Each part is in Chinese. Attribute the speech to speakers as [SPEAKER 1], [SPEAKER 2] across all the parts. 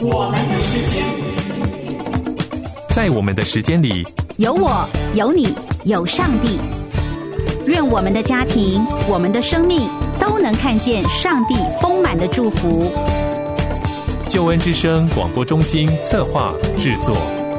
[SPEAKER 1] 我们的时间，
[SPEAKER 2] 在我们的时间里，
[SPEAKER 3] 有我，有你，有上帝。愿我们的家庭，我们的生命都能看见上帝丰满的祝福。
[SPEAKER 2] 救恩之声广播中心策划制作。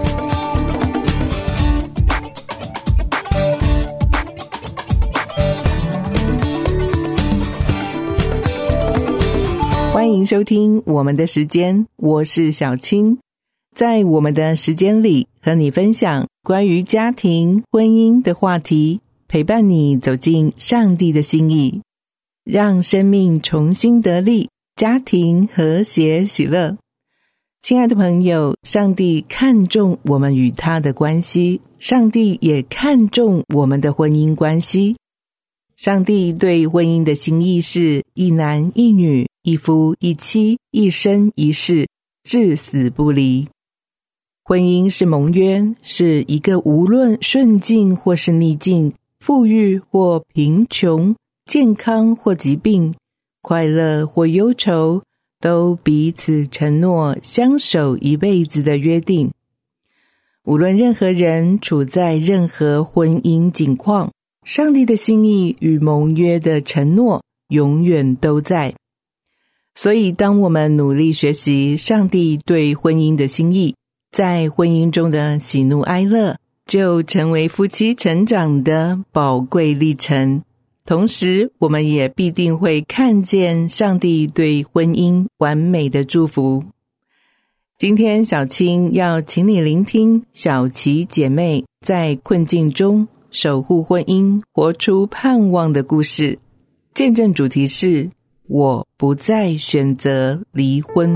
[SPEAKER 4] 欢迎收听我们的时间，我是小青。在我们的时间里，和你分享关于家庭、婚姻的话题，陪伴你走进上帝的心意，让生命重新得力，家庭和谐喜乐。亲爱的朋友，上帝看重我们与他的关系，上帝也看重我们的婚姻关系。上帝对婚姻的心意是一男一女，一夫一妻，一生一世，至死不离。婚姻是盟约，是一个无论顺境或是逆境，富裕或贫穷，健康或疾病，快乐或忧愁，都彼此承诺相守一辈子的约定。无论任何人处在任何婚姻境况，上帝的心意与盟约的承诺永远都在。所以当我们努力学习上帝对婚姻的心意，在婚姻中的喜怒哀乐，就成为夫妻成长的宝贵历程。同时我们也必定会看见上帝对婚姻完美的祝福。今天小青要请你聆听小琪姐妹在困境中守护婚姻，活出盼望的故事。见证主题是我不再选择离婚。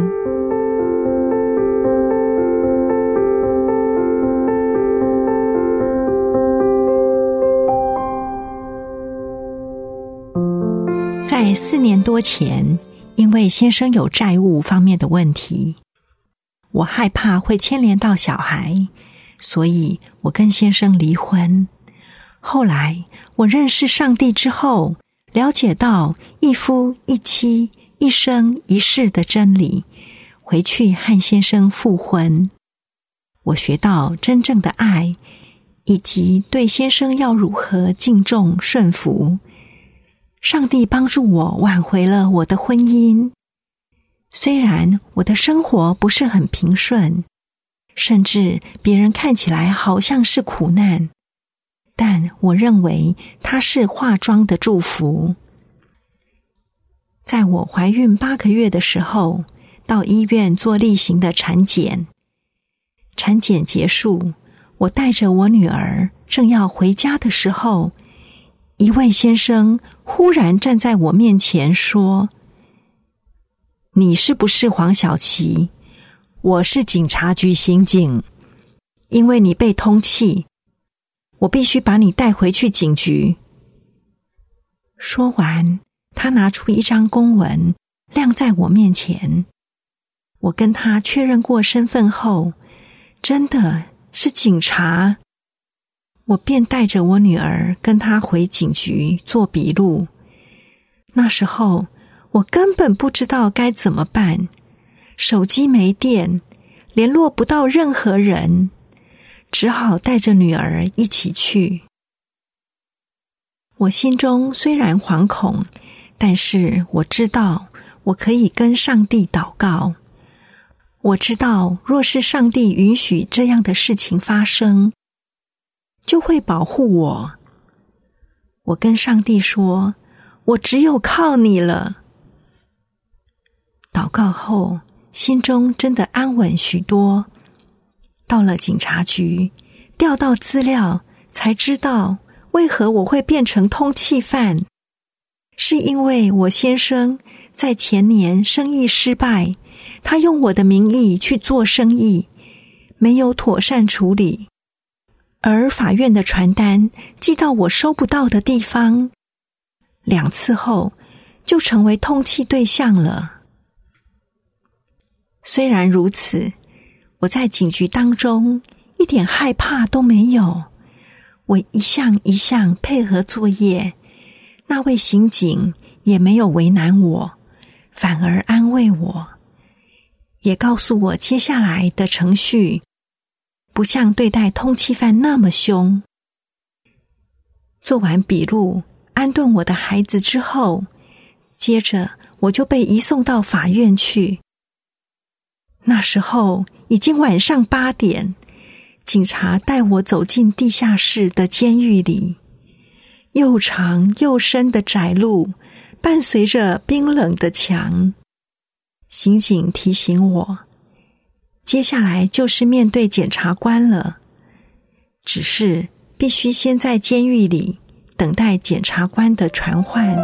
[SPEAKER 5] 在4年多前，因为先生有债务方面的问题，我害怕会牵连到小孩，所以我跟先生离婚。后来我认识上帝之后，了解到一夫一妻，一生一世的真理，回去和先生复婚。我学到真正的爱，以及对先生要如何敬重顺服。上帝帮助我挽回了我的婚姻。虽然我的生活不是很平顺，甚至别人看起来好像是苦难，但我认为它是化妆的祝福。在我怀孕8个月的时候，到医院做例行的产检。产检结束，我带着我女儿正要回家的时候，一位先生忽然站在我面前说：“你是不是黄小琪？我是警察局刑警，因为你被通缉，我必须把你带回去警局。”说完，他拿出一张公文晾在我面前。我跟他确认过身份后，真的是警察。我便带着我女儿跟她回警局做笔录。那时候我根本不知道该怎么办，手机没电，联络不到任何人，只好带着女儿一起去。我心中虽然惶恐，但是我知道我可以跟上帝祷告。我知道若是上帝允许这样的事情发生，就会保护我。我跟上帝说，我只有靠你了。祷告后，心中真的安稳许多。到了警察局，调到资料，才知道为何我会变成通缉犯。是因为我先生在前年生意失败，他用我的名义去做生意，没有妥善处理。而法院的传单寄到我收不到的地方，2次后就成为通缉对象了。虽然如此，我在警局当中一点害怕都没有，我一项一项配合作业，那位刑警也没有为难我，反而安慰我。 也告诉我接下来的程序，不像对待通缉犯那么凶。做完笔录，安顿我的孩子之后，接着我就被移送到法院去。那时候已经晚上8点，警察带我走进地下室的监狱里，又长又深的窄路，伴随着冰冷的墙。刑警提醒我，接下来就是面对检察官了，只是必须先在监狱里等待检察官的传唤。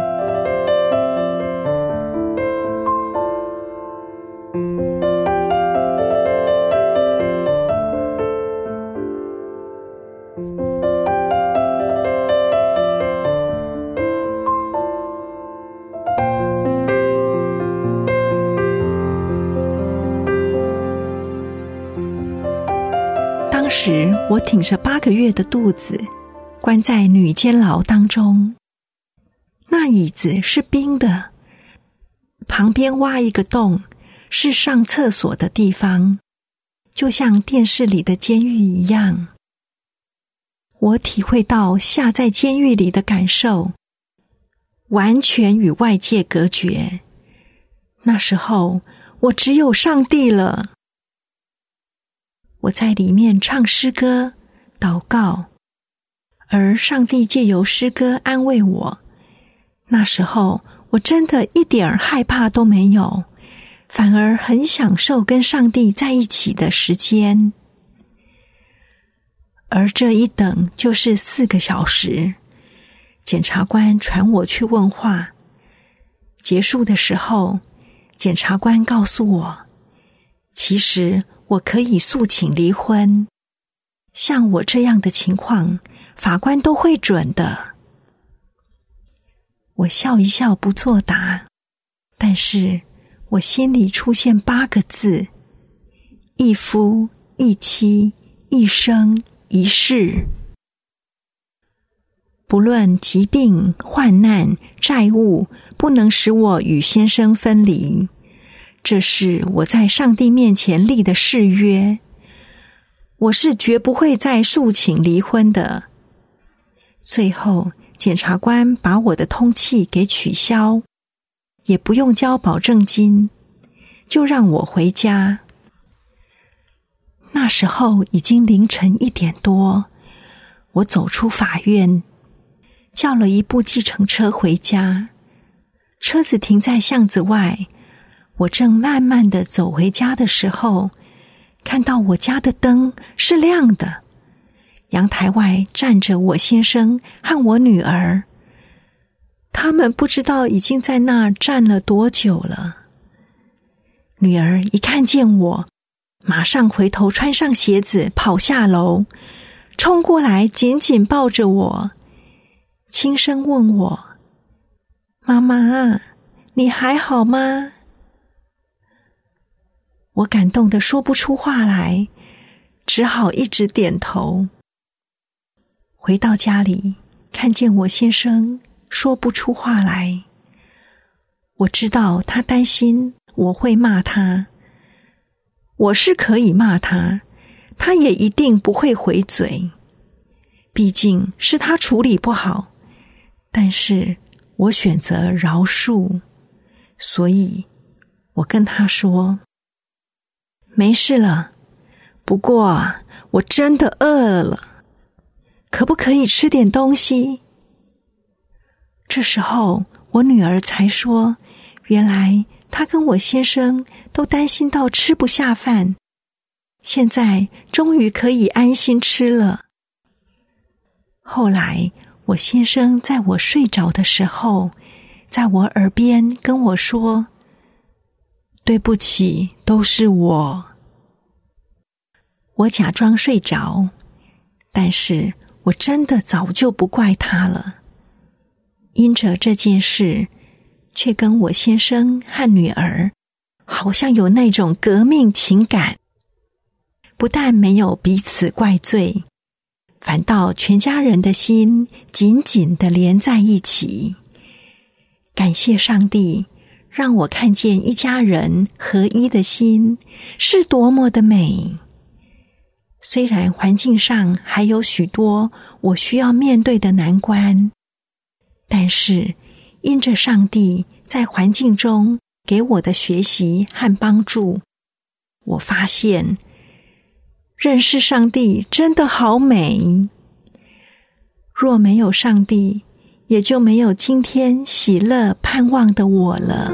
[SPEAKER 5] 当时我挺着8个月的肚子，关在女监牢当中。那椅子是冰的，旁边挖一个洞，是上厕所的地方，就像电视里的监狱一样。我体会到下在监狱里的感受，完全与外界隔绝。那时候我只有上帝了。我在里面唱诗歌、祷告，而上帝借由诗歌安慰我。那时候我真的一点害怕都没有，反而很享受跟上帝在一起的时间。而这一等就是4个小时。检察官传我去问话，结束的时候，检察官告诉我，其实我可以诉请离婚，像我这样的情况，法官都会准的。我笑一笑不作答，但是我心里出现8个字：一夫一妻一生一世。不论疾病、患难、债务，不能使我与先生分离。这是我在上帝面前立的誓约，我是绝不会再诉请离婚的。最后，检察官把我的通缉给取消，也不用交保证金，就让我回家。那时候已经凌晨1点多，我走出法院，叫了一部计程车回家。车子停在巷子外，我正慢慢地走回家的时候，看到我家的灯是亮的，阳台外站着我先生和我女儿，他们不知道已经在那儿站了多久了。女儿一看见我，马上回头穿上鞋子跑下楼，冲过来紧紧抱着我，轻声问我：妈妈，你还好吗？我感动得说不出话来，只好一直点头。回到家里，看见我先生说不出话来，我知道他担心我会骂他。我是可以骂他，他也一定不会回嘴，毕竟是他处理不好，但是我选择饶恕，所以我跟他说，没事了，不过我真的饿了，可不可以吃点东西？这时候我女儿才说，原来她跟我先生都担心到吃不下饭，现在终于可以安心吃了。后来我先生在我睡着的时候，在我耳边跟我说，对不起，都是我。我假装睡着，但是我真的早就不怪他了。因着这件事，却跟我先生和女儿好像有那种革命情感，不但没有彼此怪罪，反倒全家人的心紧紧地连在一起。感谢上帝， 让我看见一家人合一的心是多么的美。虽然环境上还有许多我需要面对的难关，但是因着上帝在环境中给我的学习和帮助，我发现认识上帝真的好美。若没有上帝，也就没有今天喜乐盼望的我了。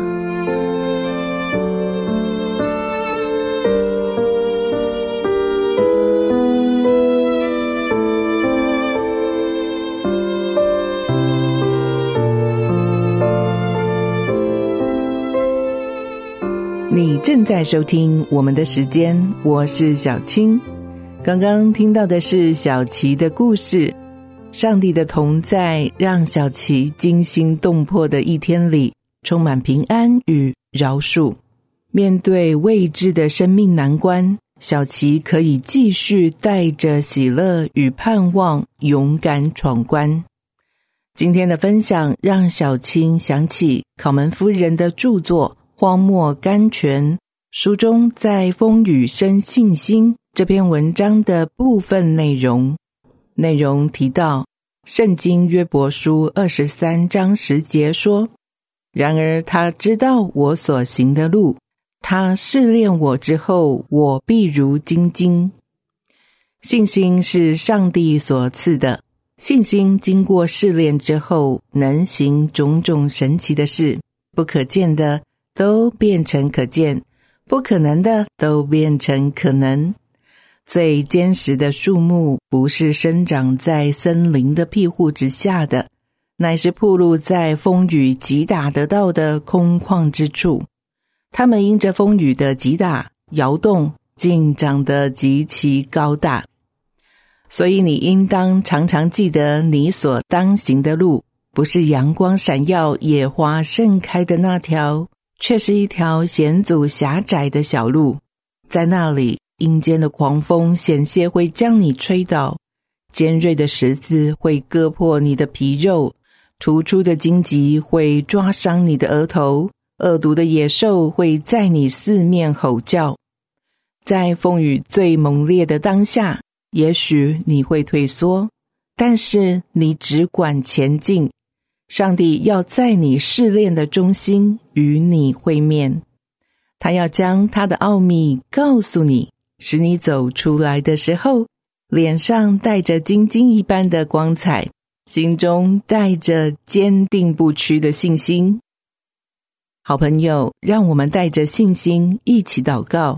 [SPEAKER 4] 你正在收听我们的时间，我是小青。刚刚听到的是小琪的故事，上帝的同在让小琪惊心动魄的一天里充满平安与饶恕。面对未知的生命难关，小琪可以继续带着喜乐与盼望勇敢闯关。今天的分享让小青想起考门夫人的著作《荒漠甘泉》书中在风雨生信心这篇文章的部分内容提到，圣经约伯书23章10节说，然而他知道我所行的路，他试炼我之后，我必如精金。信心是上帝所赐的，信心经过试炼之后，能行种种神奇的事，不可见的都变成可见，不可能的都变成可能。最坚实的树木不是生长在森林的庇护之下的，乃是暴露在风雨击打得到的空旷之处。它们因着风雨的击打摇动，竟长得极其高大。所以你应当常常记得你所当行的路，不是阳光闪耀野花盛开的那条，却是一条险阻狭窄的小路。在那里，阴间的狂风险些会将你吹倒，尖锐的石子会割破你的皮肉，突出的荆棘会抓伤你的额头，恶毒的野兽会在你四面吼叫。在风雨最猛烈的当下，也许你会退缩，但是你只管前进。上帝要在你试炼的中心与你会面，他要将他的奥秘告诉你，使你走出来的时候，脸上带着金晶一般的光彩，心中带着坚定不屈的信心。好朋友，让我们带着信心一起祷告。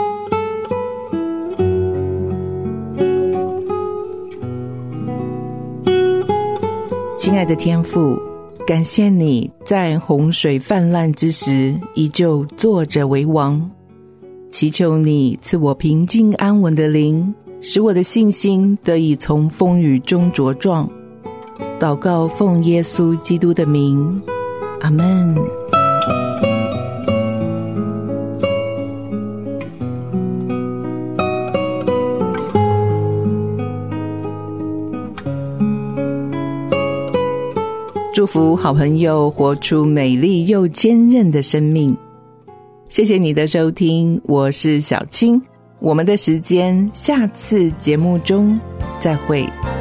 [SPEAKER 4] 亲爱的天父，感谢你在洪水泛滥之时依旧坐着为王，祈求你赐我平静安稳的灵，使我的信心得以从风雨中茁壮。祷告奉耶稣基督的名，阿们。祝福好朋友活出美丽又坚韧的生命。谢谢你的收听，我是小青，我们的时间下次节目中再会。